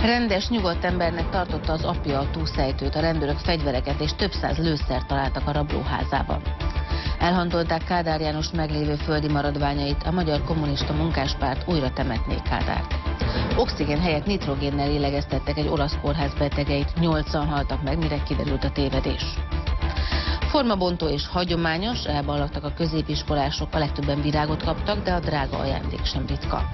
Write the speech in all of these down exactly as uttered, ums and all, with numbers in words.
Rendes, nyugodt embernek tartotta az apja a túlszejtőt, a rendőrök fegyvereket és több száz lőszert találtak a rablóházában. Elhantolták Kádár János meglévő földi maradványait, a Magyar Kommunista Munkáspárt újra temetné Kádárt. Oxigén helyett nitrogénnel lélegeztettek egy olasz kórház betegeit, nyolcan haltak meg, mire kiderült a tévedés. Formabontó és hagyományos, elballagtak a középiskolások, a legtöbben virágot kaptak, de a drága ajándék sem ritka.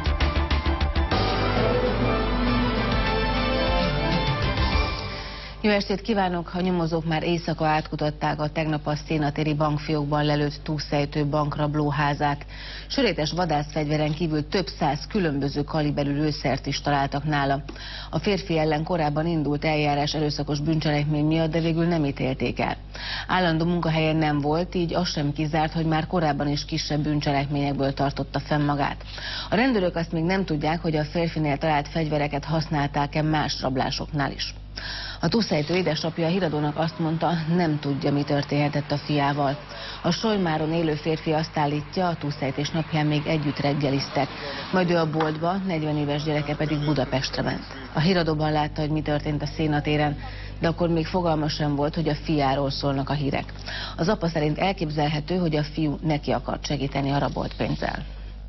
Jó estét kívánok! A nyomozók már éjszaka átkutatták a tegnap a Szénatéri bankfiókban lelőtt túlszejtő bankrablóházát. Sörétes vadászfegyveren kívül több száz különböző kaliberű lőszert is találtak nála. A férfi ellen korábban indult eljárás erőszakos bűncselekmény miatt, de végül nem ítélték el. Állandó munkahelyen nem volt, így az sem kizárt, hogy már korábban is kisebb bűncselekményekből tartotta fenn magát. A rendőrök azt még nem tudják, hogy a férfinél talált fegyvereket használták-e más rablásoknál is. A túlszejtő édesapja a híradónak azt mondta, nem tudja, mi történhetett a fiával. A Solymáron élő férfi azt állítja, a túlszejtés napján még együtt reggeliztek, majd ő a boltba, negyven éves gyereke pedig Budapestre ment. A híradóban látta, hogy mi történt a Szénatéren, de akkor még fogalma sem volt, hogy a fiáról szólnak a hírek. Az apa szerint elképzelhető, hogy a fiú neki akart segíteni a rabolt pénzzel.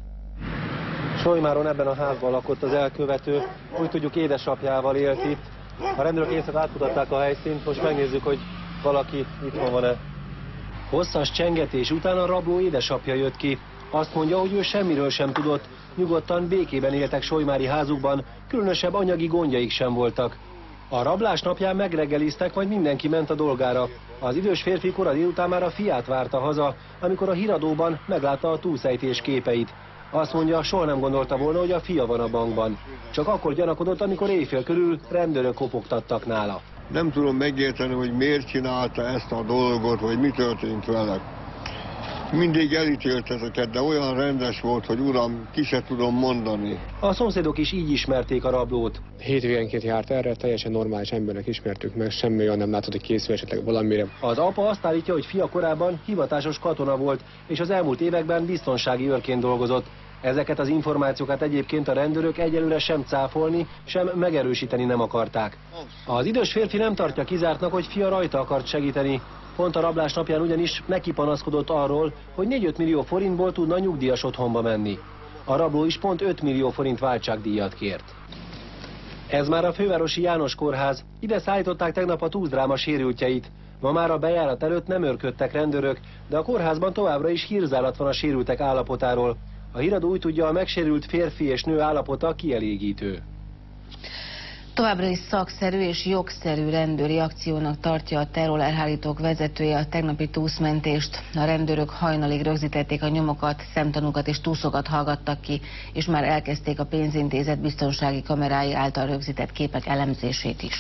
Solymáron ebben a házban lakott az elkövető, úgy tudjuk, édesapjával élt itt. A rendőrök éjszaka átkutatták a helyszínt, most megnézzük, hogy valaki itthon van-e. Hosszas csengetés után a rabló édesapja jött ki. Azt mondja, hogy ő semmiről sem tudott, nyugodtan, békében éltek solymári házukban, különösebb anyagi gondjaik sem voltak. A rablás napján megreggeliztek, majd mindenki ment a dolgára. Az idős férfi kora délután már a fiát várta haza, amikor a híradóban meglátta a túlszejtés képeit. Azt mondja, soha nem gondolta volna, hogy a fia van a bankban. Csak akkor gyanakodott, amikor éjfél körül rendőrök kopogtattak nála. Nem tudom megérteni, hogy miért csinálta ezt a dolgot, vagy mi történt vele. Mindig elítélt ezeket, de olyan rendes volt, hogy uram, ki se tudom mondani. A szomszédok is így ismerték a rablót. Hétvégenként járt erre, teljesen normális embernek ismertük meg, semmi olyan nem látott, hogy készül esetleg valamire. Az apa azt állítja, hogy fia korábban hivatásos katona volt, és az elmúlt években biztonsági őrként dolgozott. Ezeket az információkat egyébként a rendőrök egyelőre sem cáfolni, sem megerősíteni nem akarták. Az idős férfi nem tartja kizártnak, hogy fia rajta akart segíteni. Pont a rablás napján ugyanis neki panaszkodott arról, hogy négy-öt millió forintból tudna nyugdíjas otthonba menni. A rabló is pont öt millió forint váltságdíjat kért. Ez már a fővárosi János kórház, ide szállították tegnap a tűzdráma sérültjeit. Ma már a bejárat előtt nem őrködtek rendőrök, de a kórházban továbbra is hírzálat van a sérültek állapotáról. A híradó úgy tudja, a megsérült férfi és nő állapota kielégítő. Továbbra is szakszerű és jogszerű rendőri akciónak tartja a terrorelhárítók vezetője a tegnapi túszmentést. A rendőrök hajnalig rögzítették a nyomokat, szemtanúkat és túszokat hallgattak ki, és már elkezdték a pénzintézet biztonsági kamerái által rögzített képek elemzését is.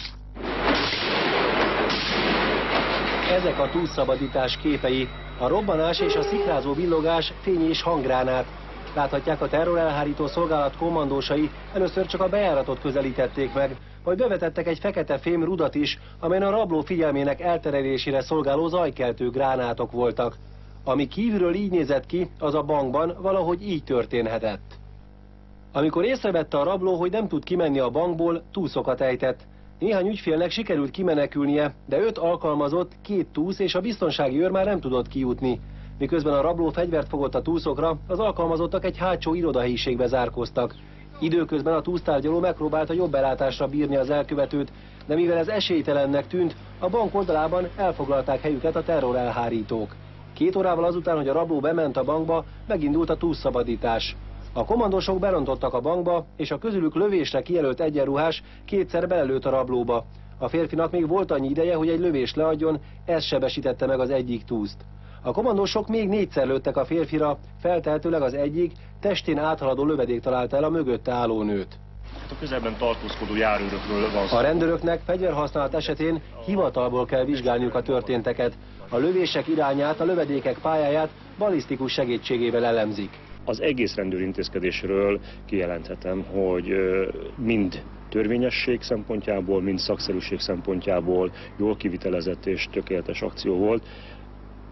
Ezek a túlszabadítás képei. A robbanás és a szikrázó villogás fény és hanggránát. Láthatják, a terrorelhárító szolgálat kommandósai először csak a bejáratot közelítették meg, majd bevetettek egy fekete fém rudat is, amelyen a rabló figyelmének elterelésére szolgáló zajkeltő gránátok voltak. Ami kívülről így nézett ki, az a bankban valahogy így történhetett. Amikor észrevette a rabló, hogy nem tud kimenni a bankból, túszokat ejtett. Néhány ügyfélnek sikerült kimenekülnie, de öt alkalmazott, két túsz és a biztonsági őr már nem tudott kijutni. Miközben a rabló fegyvert fogott a túszokra, az alkalmazottak egy hátsó irodahelyiségbe zárkoztak. Időközben a túsztárgyaló megpróbálta jobb belátásra bírni az elkövetőt, de mivel ez esélytelennek tűnt, a bank oldalában elfoglalták helyüket a terrorelhárítók. Két órával azután, hogy a rabló bement a bankba, megindult a túlszabadítás. A kommandósok berontottak a bankba, és a közülük lövésre kijelölt egyenruhás kétszer belelőtt a rablóba. A férfinak még volt annyi ideje, hogy egy lövést leadjon, ez sebesítette meg az egyik túszt. A kommandósok még négyszer lőttek a férfira, feltehetőleg az egyik testén áthaladó lövedék találta el a mögötte álló nőt. A közelben tartózkodó járőrökről van szó. A rendőröknek fegyverhasználat esetén hivatalból kell vizsgálniuk a történteket. A lövések irányát, a lövedékek pályáját balisztikus segítségével elemzik. Az egész rendőrintézkedésről kijelenthetem, hogy mind törvényesség szempontjából, mind szakszerűség szempontjából jól kivitelezett és tökéletes akció volt.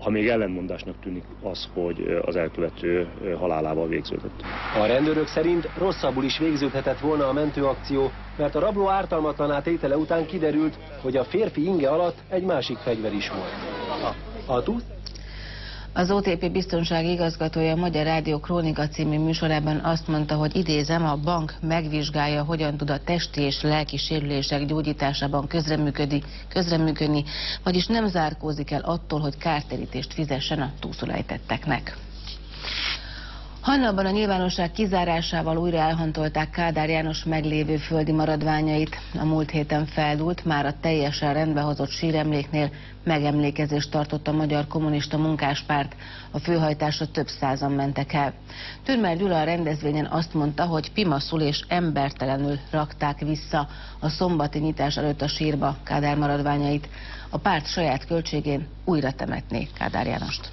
ha még ellentmondásnak tűnik az, hogy az elkövető halálával végződött. A rendőrök szerint rosszabbul is végződhetett volna a mentőakció, mert a rabló ártalmatlaná tétele után kiderült, hogy a férfi inge alatt egy másik fegyver is volt. A, a túl... Az o té pé biztonsági igazgatója a Magyar Rádió Krónika című műsorában azt mondta, hogy idézem, a bank megvizsgálja, hogyan tud a testi és lelki sérülések gyógyításában közreműködni, közreműködni, vagyis nem zárkózik el attól, hogy kártérítést fizessen a túlszulejtetteknek. Hajnalban a nyilvánosság kizárásával újra elhantolták Kádár János meglévő földi maradványait. A múlt héten feldúlt, már a teljesen rendbehozott síremléknél megemlékezést tartott a Magyar Kommunista Munkáspárt. A főhajtásra több százan mentek el. Türmer Gyula a rendezvényen azt mondta, hogy pimaszul és embertelenül rakták vissza a szombati nyitás előtt a sírba Kádár maradványait. A párt saját költségén újra temetné Kádár Jánost.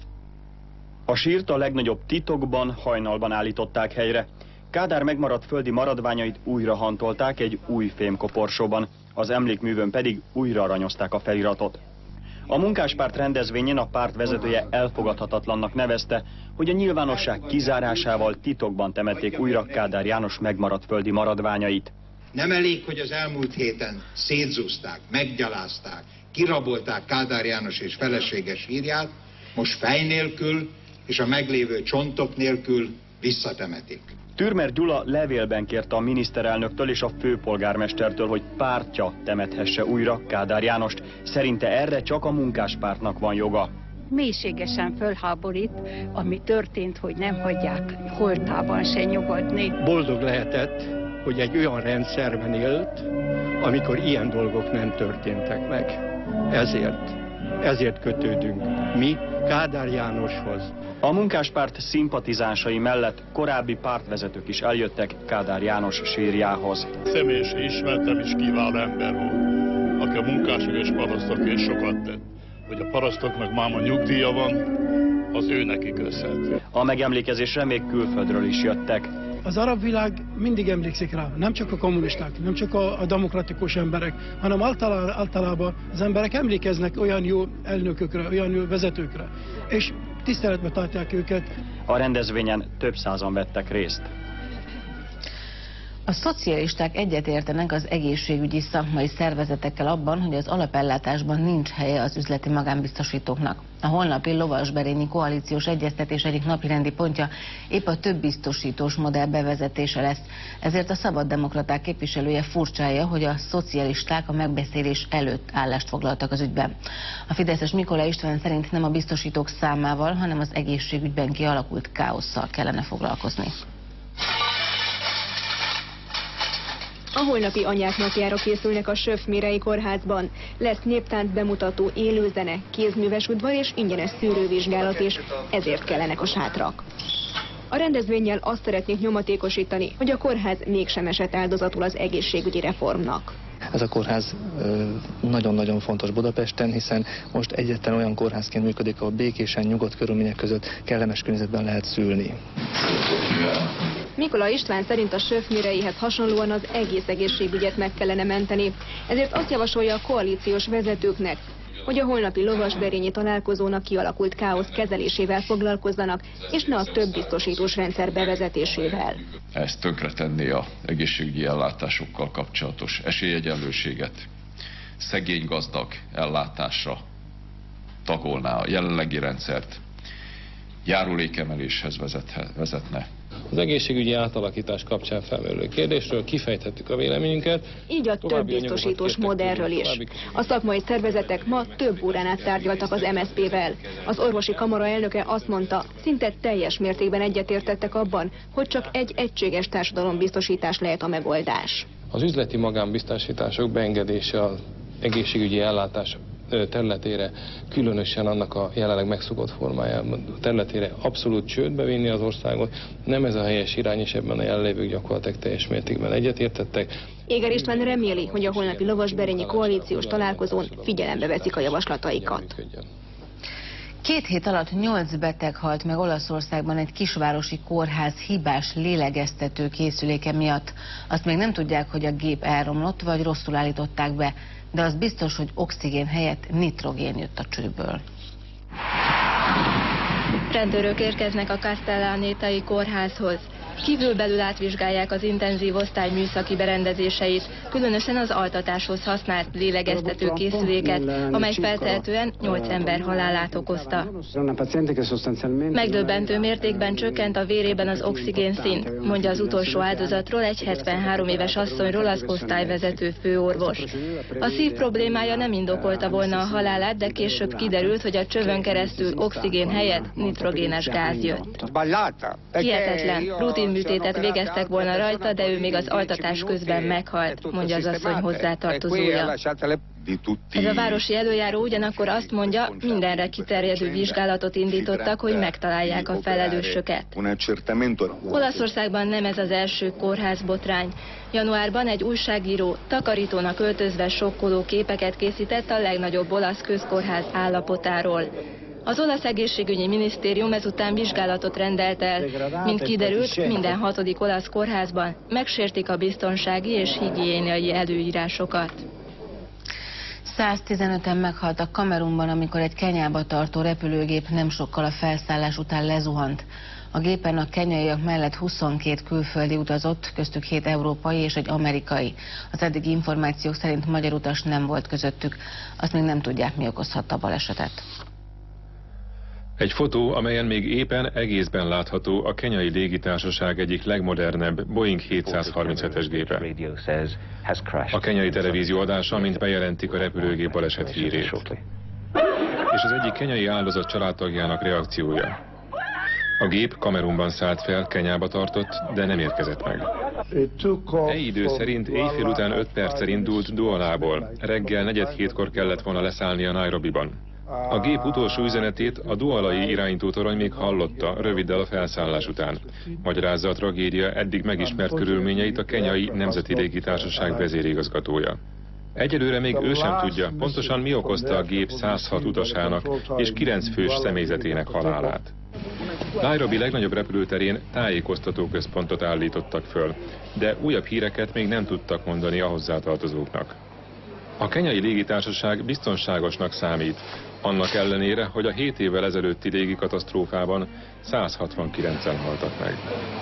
A sírt a legnagyobb titokban, hajnalban állították helyre. Kádár megmaradt földi maradványait újra hantolták egy új fémkoporsóban, az emlékművön pedig újra aranyozták a feliratot. A Munkáspárt rendezvényén a párt vezetője elfogadhatatlannak nevezte, hogy a nyilvánosság kizárásával titokban temették újra Kádár János megmaradt földi maradványait. Nem elég, hogy az elmúlt héten szétzúzták, meggyalázták, kirabolták Kádár János és felesége sírját, most fej nélkül és a meglévő csontok nélkül visszatemetik. Türmer Gyula levélben kérte a miniszterelnöktől és a főpolgármestertől, hogy pártja temethesse újra Kádár Jánost. Szerinte erre csak a Munkáspártnak van joga. Mélységesen fölháborít, ami történt, hogy nem hagyják holtában se nyugodni. Boldog lehetett, hogy egy olyan rendszerben élt, amikor ilyen dolgok nem történtek meg. Ezért, ezért kötődünk mi Kádár Jánoshoz. A Munkáspárt szimpatizánsai mellett korábbi pártvezetők is eljöttek Kádár János sírjához. Személyesen ismertem és kiváló ember volt, aki a munkások és parasztokért sokat tett. Hogy a parasztoknak máma nyugdíja van, az ő neki köszönhető. A megemlékezésre még külföldről is jöttek. Az arab világ mindig emlékszik rá, nem csak a kommunisták, nem csak a, a demokratikus emberek, hanem általában, általában az emberek emlékeznek olyan jó elnökökre, olyan jó vezetőkre, és tiszteletbe tartják őket. A rendezvényen több százan vettek részt. A szocialisták egyetértenek az egészségügyi szakmai szervezetekkel abban, hogy az alapellátásban nincs helye az üzleti magánbiztosítóknak. A holnapi lovasberényi koalíciós egyeztetés egyik napirendi pontja épp a több biztosítós modell bevezetése lesz. Ezért a szabaddemokraták képviselője furcsálja, hogy a szocialisták a megbeszélés előtt állást foglaltak az ügyben. A fideszes Mikolay István szerint nem a biztosítók számával, hanem az egészségügyben kialakult káosszal kellene foglalkozni. A holnapi anyák napjára készülnek a Söfmérei Kórházban. Lesz néptánc bemutató, élőzene, kézműves udvar és ingyenes szűrővizsgálat is, ezért kellenek a sátrak. A rendezvénnyel azt szeretnék nyomatékosítani, hogy a kórház mégsem esett áldozatul az egészségügyi reformnak. Ez a kórház nagyon-nagyon fontos Budapesten, hiszen most egyetlen olyan kórházként működik, ahol békésen, nyugodt körülmények között kellemes környezetben lehet szülni. Mikolay István szerint a Söfméreihez hasonlóan az egész egészségügyet meg kellene menteni. Ezért azt javasolja a koalíciós vezetőknek, hogy a holnapi lovasberényi találkozónak kialakult káosz kezelésével foglalkozzanak, és ne a több biztosítós rendszer bevezetésével. Ez tönkretenné az egészségügyi ellátásokkal kapcsolatos esélyegyenlőséget, szegény-gazdag ellátásra tagolná a jelenlegi rendszert, járulékemeléshez vezetne. Az egészségügyi átalakítás kapcsán felmerülő kérdésről kifejtettük a véleményünket. Így a több biztosítós modellről is. A szakmai szervezetek ma több órán át tárgyaltak az em es zé pé-vel. Az orvosi kamara elnöke azt mondta, szinte teljes mértékben egyetértettek abban, hogy csak egy egységes társadalombiztosítás lehet a megoldás. Az üzleti magánbiztosítások beengedése az egészségügyi ellátás területére, különösen annak a jelenleg megszokott formájában területére abszolút csődbe vinni az országot. Nem ez a helyes irány, és ebben a jelenlévők gyakorlatilag teljes mértékben egyetértettek. Éger István reméli, hogy a holnapi lovasberényi koalíciós találkozón figyelembe veszik a javaslataikat. Két hét alatt nyolc beteg halt meg Olaszországban egy kisvárosi kórház hibás lélegeztető készüléke miatt. Azt még nem tudják, hogy a gép elromlott, vagy rosszul állították be, de az biztos, hogy oxigén helyett nitrogén jött a csőből. Rendőrök érkeznek a Castellánétai kórházhoz. Kívülbelül átvizsgálják az intenzív osztály műszaki berendezéseit, különösen az altatáshoz használt lélegeztető készüléket, amely feltehetően nyolc ember halálát okozta. Megdöbbentő mértékben csökkent a vérében az oxigénszint, mondja az utolsó áldozatról, egy hetvenhárom éves asszonyról az osztályvezető főorvos. A szív problémája nem indokolta volna a halálát, de később kiderült, hogy a csövön keresztül oxigén helyett nitrogénes gáz jött. Hihetetlen, rutinműtétet végeztek volna rajta, de ő még az altatás közben meghalt, mondja az asszony hozzátartozója. Ez a városi előjáró ugyanakkor azt mondja, mindenre kiterjedő vizsgálatot indítottak, hogy megtalálják a felelősöket. Olaszországban nem ez az első kórházbotrány. Januárban egy újságíró takarítónak öltözve sokkoló képeket készített a legnagyobb olasz közkórház állapotáról. Az olasz egészségügyi minisztérium ezután vizsgálatot rendelt el. Mint kiderült, minden hatodik olasz kórházban megsértik a biztonsági és higiéniai előírásokat. száztizenöten meghaltak Kamerunban, amikor egy Kenyába tartó repülőgép nem sokkal a felszállás után lezuhant. A gépen a kenyaiak mellett huszonkét külföldi utazott, köztük hét európai és egy amerikai. Az eddigi információk szerint magyar utas nem volt közöttük. Azt még nem tudják, mi okozhatta a balesetet. Egy fotó, amelyen még éppen egészben látható a kenyai légitársaság egyik legmodernebb Boeing hétszázharminchetes gépe. A kenyai televízió adása, mint bejelentik a repülőgép baleset hírét. És az egyik kenyai áldozat családtagjának reakciója. A gép Kamerunban szállt fel, Kenyába tartott, de nem érkezett meg. E idő szerint éjfél után öt perccel indult Doualából. Reggel negyed hétkor kellett volna leszállnia Nairobiban. A gép utolsó üzenetét a doualai irányítótorony még hallotta röviddel a felszállás után. Magyarázza a tragédia eddig megismert körülményeit a kenyai Nemzeti Légitársaság vezérigazgatója. Egyelőre még ő sem tudja, pontosan mi okozta a gép százhat utasának és kilenc fős személyzetének halálát. Nairobi legnagyobb repülőterén tájékoztatóközpontot állítottak föl, de újabb híreket még nem tudtak mondani a hozzátartozóknak. A kenyai légitársaság biztonságosnak számít, annak ellenére, hogy a hét évvel ezelőtti légikatasztrófában százhatvankilencen haltak meg.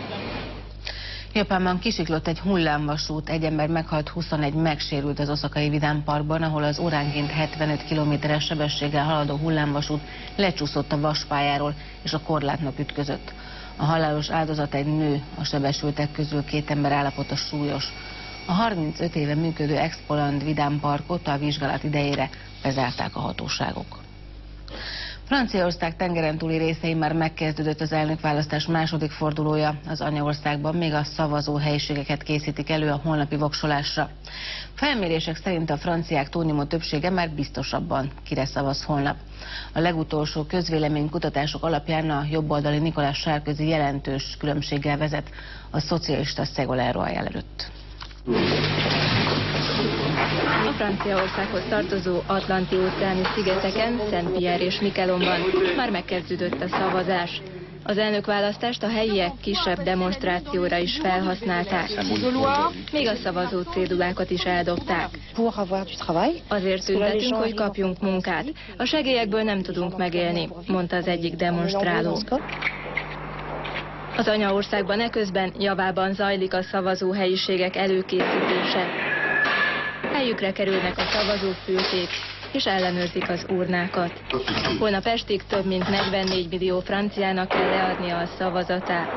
Japánban kisiklott egy hullámvasút, egy ember meghalt, huszonegy megsérült az oszakai vidámparkban, ahol az óránként hetvenöt kilométeres sebességgel haladó hullámvasút lecsúszott a vaspályáról és a korlátnak ütközött. A halálos áldozat egy nő, a sebesültek közül két ember állapota súlyos. A harmincöt éve működő Expoland vidámparkot a vizsgálat idejére bezárták a hatóságok. Franciaország tengeren túli részein már megkezdődött az elnökválasztás második fordulója. Az anyaországban még a szavazó helyiségeket készítik elő a holnapi voksolásra. Felmérések szerint a franciák túlnyomó többsége már biztosabban kire szavaz holnap. A legutolsó közvéleménykutatások alapján a jobboldali Nicolas Sarkozy jelentős különbséggel vezet a szocialista Ségolène Royal előtt. A Franciaországhoz tartozó Atlanti-óceáni szigeteken, Saint-Pierre és Miquelonban már megkezdődött a szavazás. Az elnökválasztást a helyiek kisebb demonstrációra is felhasználták. Még a szavazó cédulákat is eldobták. Azért tüntetünk, hogy kapjunk munkát. A segélyekből nem tudunk megélni, mondta az egyik demonstráló. Az anyaországban eközben javában zajlik a szavazóhelyiségek előkészítése. Helyükre kerülnek a szavazófülkék, és ellenőrzik az urnákat. Holnap estig több mint negyvennégy millió franciának kell leadnia a szavazatát.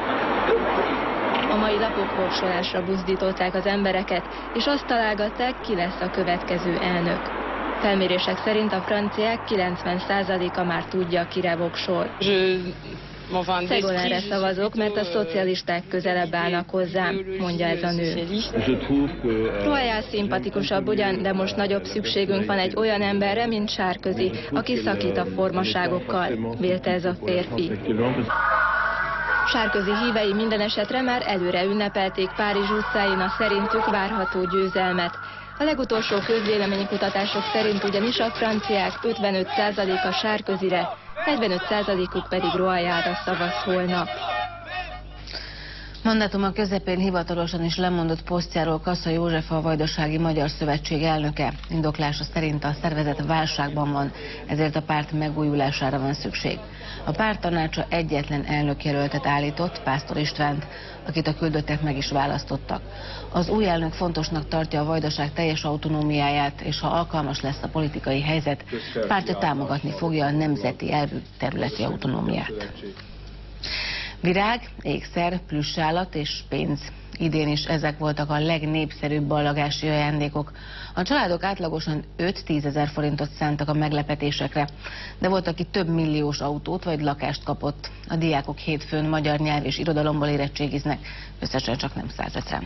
A mai lapok voksolásra buzdították az embereket, és azt találgatták, ki lesz a következő elnök. Felmérések szerint a franciák kilencven százaléka már tudja, kire voksol. Ségolène-re szavazok, mert a szocialisták közelebb állnak hozzám, mondja ez a nő. Royal szimpatikusabb ugyan, de most nagyobb szükségünk van egy olyan emberre, mint Sarkozy, aki szakít a formaságokkal, vélte ez a férfi. Sarkozy hívei minden esetre már előre ünnepelték Párizs utcáin a szerintük várható győzelmet. A legutolsó közvéleménykutatások szerint ugyanis a franciák ötvenöt százaléka Sarkozyre, negyvenöt százalékuk pedig Royalra szavaz holnap. Mandátuma közepén hivatalosan is lemondott posztjáról Kassa József, a Vajdasági Magyar Szövetség elnöke. Indoklása szerint a szervezet válságban van, ezért a párt megújulására van szükség. A párt tanácsa egyetlen elnökjelöltet állított, Pásztor Istvánt, akit a küldöttek meg is választottak. Az új elnök fontosnak tartja a Vajdaság teljes autonómiáját, és ha alkalmas lesz a politikai helyzet, pártja támogatni fogja a nemzeti elvű területi autonómiát. Virág, ékszer, plüssállat és pénz. Idén is ezek voltak a legnépszerűbb ballagási ajándékok. A családok átlagosan öt-tízezer forintot szántak a meglepetésekre, de volt, aki több milliós autót vagy lakást kapott. A diákok hétfőn magyar nyelv és irodalomból érettségiznek, összesen csak nem százezren.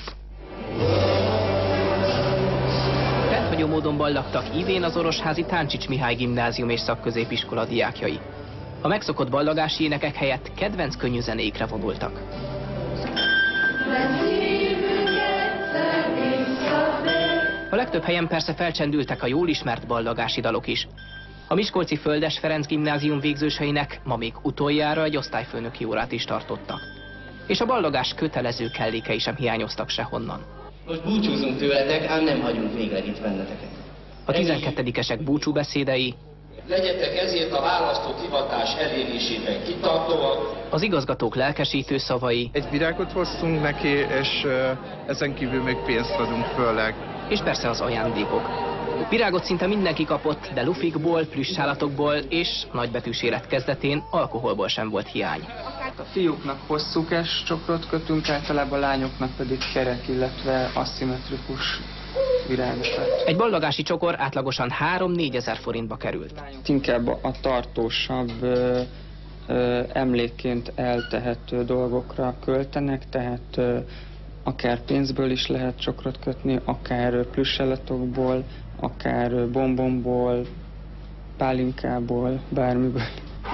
Rendhagyó módon ballagtak idén az Orosházi Táncsics Mihály Gimnázium és Szakközépiskola diákjai. A megszokott ballagási énekek helyett kedvenc könnyű zenékre vonultak. A legtöbb helyen persze felcsendültek a jól ismert ballagási dalok is. A miskolci Földes Ferenc Gimnázium végzőseinek ma még utoljára egy osztályfőnöki órát is tartottak. És a ballagás kötelező kellékei sem hiányoztak sehonnan. Most búcsúzunk tőletek, ám nem hagyunk végleg itt benneteket. A tizenkettedikesek búcsúbeszédei, legyetek ezért a választott hivatás elérésében kitartóak. Az igazgatók lelkesítő szavai. Egy virágot hoztunk neki, és ezen kívül még pénzt adunk főleg. És persze az ajándékok. Virágot szinte mindenki kapott, de lufikból, plüssállatokból és nagybetűs élet kezdetén alkoholból sem volt hiány. A fiúknak hosszúkás csokrot kötünk, általában a lányoknak pedig kerek, illetve aszimmetrikus virágokat. Egy ballagási csokor átlagosan három-négyezer forintba került. Inkább a tartósabb ö, ö, emlékként eltehető dolgokra költenek, tehát ö, akár pénzből is lehet csokrot kötni, akár plüssállatokból, akár bombomból, pálinkából, bármiből.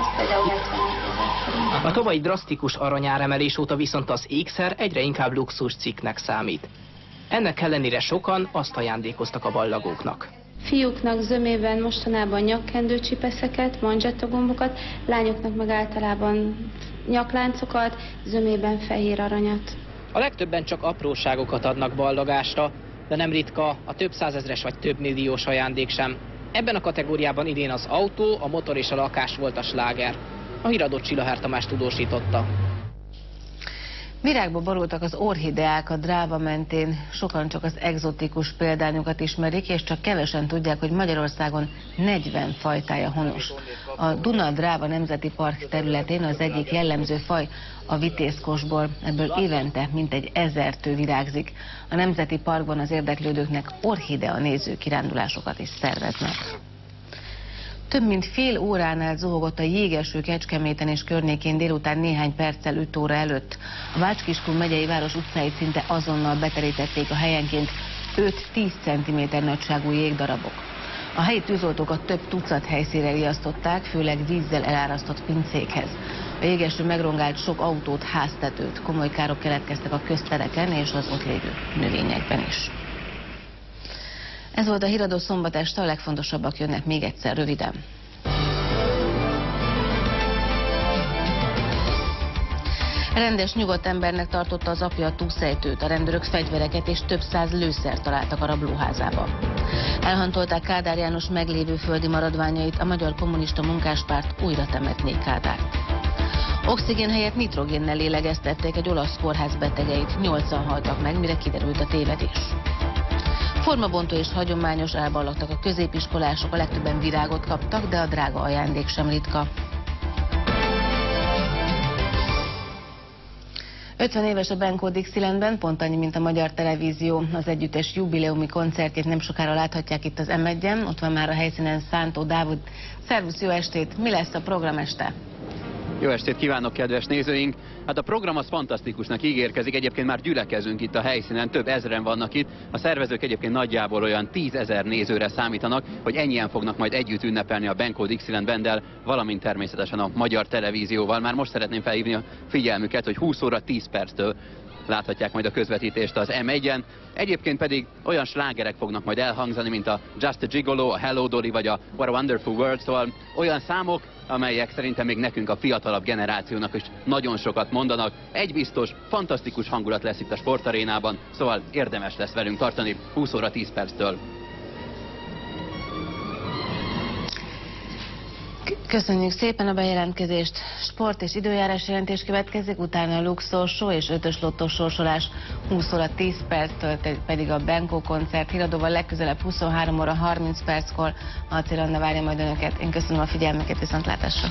A tavalyi drasztikus aranyáremelés óta viszont az ékszer egyre inkább luxus cikknek számít. Ennek ellenére sokan azt ajándékoztak a ballagóknak. Fiúknak zömében mostanában nyakkendőcsipeszeket, manzsettagombokat, lányoknak meg általában nyakláncokat, zömében fehér aranyat. A legtöbben csak apróságokat adnak ballagásra, de nem ritka a több százezres vagy több milliós ajándék sem. Ebben a kategóriában idén az autó, a motor és a lakás volt a sláger. A híradó Csillahár Tamás tudósította. Virágba borultak az orchideák a Dráva mentén, sokan csak az egzotikus példányokat ismerik, és csak kevesen tudják, hogy Magyarországon negyven fajtája honos. A Duna-Dráva Nemzeti Park területén az egyik jellemző faj a vitézkosbor, ebből évente mintegy ezertő virágzik. A Nemzeti Parkban az érdeklődőknek orchidea néző kirándulásokat is szerveznek. Több mint fél óránál zuhogott a jégeső Kecskeméten és környékén délután néhány perccel öt óra előtt. A Bács-Kiskun megyei város utcáit szinte azonnal beterítették a helyenként öt-tíz centiméter nagyságú jégdarabok. A helyi tűzoltókat több tucat helyszínre riasztották, főleg vízzel elárasztott pincékhez. A jégeső megrongált sok autót, háztetőt, komoly károk keletkeztek a köztereken és az ott lévő növényekben is. Ez volt a híradó szombat este, a legfontosabbak jönnek még egyszer röviden. Rendes, nyugodt embernek tartotta az apja a túlszejtőt, a rendőrök fegyvereket és több száz lőszert találtak a rablóházában. Elhantolták Kádár János meglévő földi maradványait, a Magyar Kommunista Munkáspárt újra temetné Kádárt. Oxigén helyett nitrogénnel lélegeztették egy olasz kórház betegeit, nyolcan haltak meg, mire kiderült a tévedés. Formabontó és hagyományos elballagtak a középiskolások, a legtöbben virágot kaptak, de a drága ajándék sem ritka. ötven éves a Benko Dixielandben, pont annyi, mint a Magyar Televízió. Az együttes jubileumi koncertjét nem sokára láthatják itt az em egyen. Ott van már a helyszínen Szántó Dávid. Szervusz, jó estét! Mi lesz a program este? Jó estét kívánok, kedves nézőink! Hát a program az fantasztikusnak ígérkezik, egyébként már gyülekezünk itt a helyszínen, több ezren vannak itt. A szervezők egyébként nagyjából olyan tízezer nézőre számítanak, hogy ennyien fognak majd együtt ünnepelni a Benko Dixieland Banddel, valamint természetesen a Magyar Televízióval. Már most szeretném felhívni a figyelmüket, hogy húsz óra tíz perctől láthatják majd a közvetítést az em egyen. Egyébként pedig olyan slágerek fognak majd elhangzani, mint a Just a Gigolo, a Hello Dolly vagy a What a Wonderful World, szóval olyan számok, amelyek szerintem még nekünk a fiatalabb generációnak is nagyon sokat mondanak. Egy biztos, fantasztikus hangulat lesz itt a sportarénában, szóval érdemes lesz velünk tartani húsz óra tíz perctől. Köszönjük szépen a bejelentkezést. Sport és időjárás jelentés következik, utána a Luxor Show és ötös lottós sorsolás húsz óra tíz perctől, pedig a Benko koncert híradóval legközelebb huszonhárom óra harminc perckor. Acél Anna várja majd önöket. Én köszönöm a figyelmüket, viszontlátásra!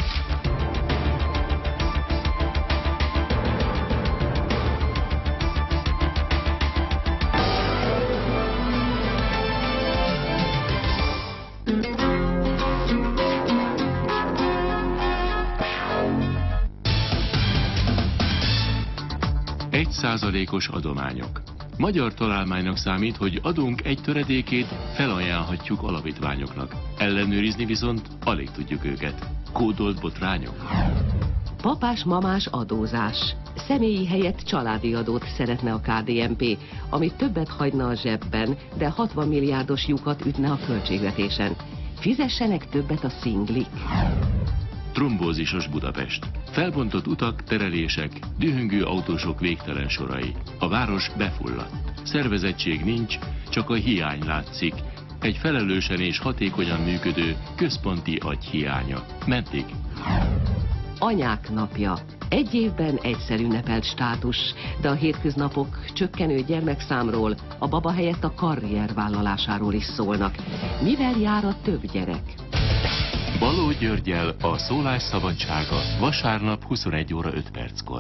egy százalékos adományok. Magyar találmánynak számít, hogy adónk egy töredékét felajánlhatjuk alapítványoknak. Ellenőrizni viszont alig tudjuk őket. Kódolt botrányok. Papás-mamás adózás. Személyi helyett családi adót szeretne a ká dé en pé, ami többet hagyna a zsebben, de hatvan milliárdos lyukat ütne a költségvetésen. Fizessenek többet a szinglik. Trombózisos Budapest. Felbontott utak, terelések, dühöngő autósok végtelen sorai. A város befulladt. Szervezettség nincs, csak a hiány látszik. Egy felelősen és hatékonyan működő központi agy hiánya. Meddig? Anyák napja. Egy évben egyszer ünnepelt státus, de a hétköznapok csökkenő gyermekszámról, a baba helyett a karrier vállalásáról is szólnak. Mivel jár a több gyerek? Baló Györgyel a szólás szabadsága, vasárnap huszonegy óra öt perckor.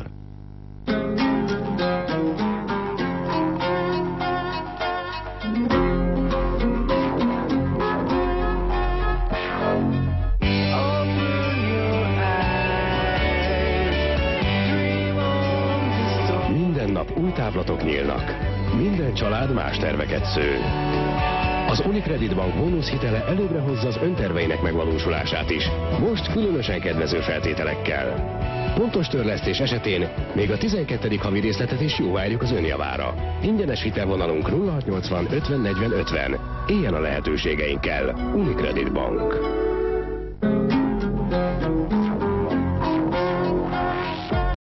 Minden nap új távlatok nyílnak. Minden család más terveket sző. Az Unicredit Bank bónuszhitele előbbre hozza az önterveinek megvalósulását is, most különösen kedvező feltételekkel. Pontos törlesztés esetén még a tizenkettedik havi részletet is jóvárjuk az önjavára. Ingyenes hitelvonalunk nulla hatnyolcvan ötven negyven ötven. Éljen a lehetőségeinkkel. Unicredit Bank.